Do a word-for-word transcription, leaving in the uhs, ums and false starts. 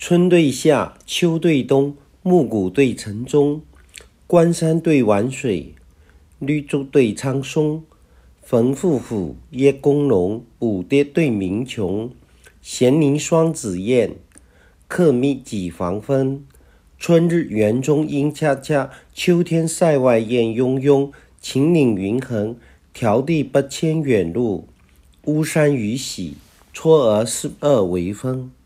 春对夏，秋对冬，暮鼓对晨钟，关山对晚水，绿竹对苍松。冯夫妇，叶公龙，舞蝶对鸣琼。闲林双紫燕，客觅几房分。春日园中莺恰恰，秋天塞外雁雍雍。秦岭云横，迢递不牵远路。巫山雨洗，嵯峨十二为峰。